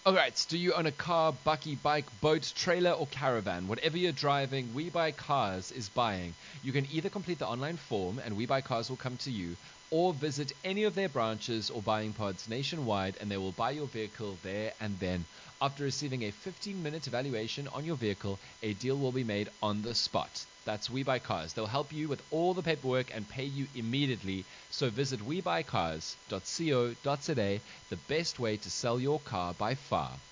Alright, do you own a car, bucky, bike, boat, trailer, or caravan? Whatever you're driving, We Buy Cars is buying. You can either complete the online form and We Buy Cars will come to you, or visit any of their branches or buying pods nationwide and they will buy your vehicle there and then. After receiving a 15-minute evaluation on your vehicle, a deal will be made on the spot. That's We Buy Cars. They'll help you with all the paperwork and pay you immediately. So visit webuycars.co.za, the best way to sell your car by far.